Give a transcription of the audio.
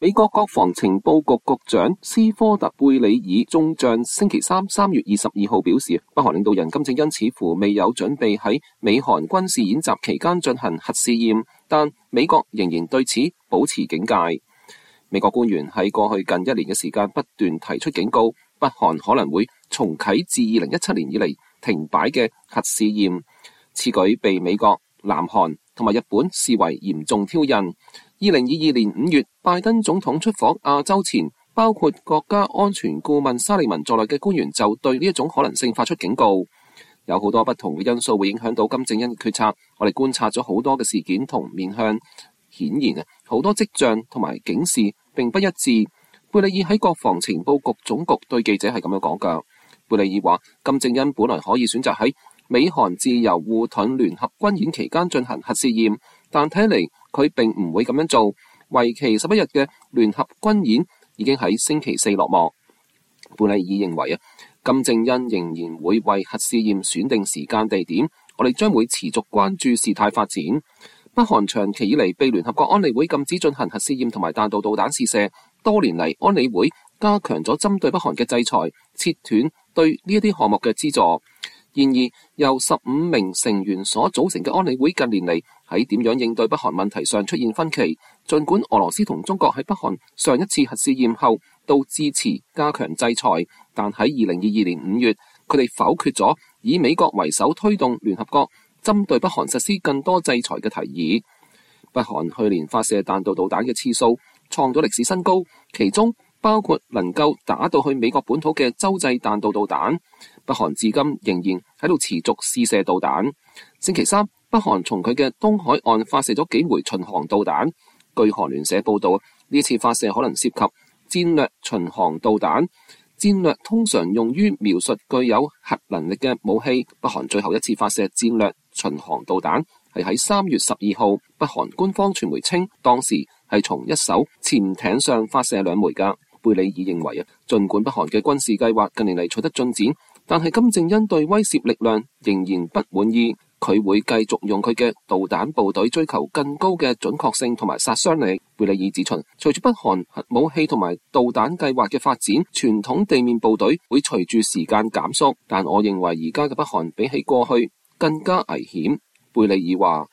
美國國防情報局局長斯科特·貝里爾中將星期三3月22號表示，北韓領導人金正恩似乎未有準備喺美韓軍事演習期間進行核試驗，但美國仍然對此保持警戒。美國官員喺過去近1年嘅時間不斷提出警告，北韓可能會重啟自2017年以嚟停擺嘅核試驗。此舉被美國、南韓同埋日本視為嚴重挑釁。2022年5月，拜登總統出訪亞洲前，包括國家安全顧問沙利文在內嘅官員就對呢一種可能性發出警告。有好多不同嘅因素會影響到金正恩嘅決策。我哋觀察咗好多嘅事件同面向，顯然好多跡象同埋警示並不一致。貝里爾喺國防情報局總局對記者係咁樣講㗎。貝里爾話，金正恩本來可以選擇喺美韓自由護盾聯合軍演期間進行核試驗，但睇嚟佢並唔會咁樣做。為期11日嘅聯合軍演已經喺星期四落幕。貝里爾認為金正恩仍然會為核試驗選定時間地點，我哋將會持續關注事態發展。北韓長期以嚟被聯合國安理會禁止進行核試驗同埋彈道導彈試射，多年嚟安理會加強咗針對北韓嘅制裁，切斷對呢一啲項目嘅資助。然而，由15名成員所組成嘅安理會近年嚟喺點樣應對北韓問題上出現分歧。儘管俄羅斯同中國喺北韓上一次核試驗後都支持加強制裁，但喺2022年5月，佢哋否決咗以美國為首推動聯合國針對北韓實施更多制裁嘅提議。北韓去年發射彈道導彈嘅次數創咗歷史新高，其中包括能夠打到去美國本土嘅洲際彈道導彈。北韓至今仍然喺度持續試射導彈。星期三，北韓從佢嘅東海岸發射咗幾枚巡航導彈。據韓聯社報道，呢次發射可能涉及戰略巡航導彈。戰略通常用於描述具有核能力嘅武器。北韓最後一次發射戰略巡航導彈係喺3月12號。北韓官方傳媒稱，當時係從一艘潛艇上發射2枚㗎。貝里爾認為儘管北韓嘅軍事計劃近年嚟取得進展，但係金正恩對威懾力量仍然不滿意。佢會繼續用佢嘅導彈部隊追求更高嘅準確性同埋殺傷力。貝里爾指出，隨住北韓核武器同埋導彈計劃嘅發展，傳統地面部隊會隨住時間減縮，但我認為而家嘅北韓比起過去更加危險。貝里爾話。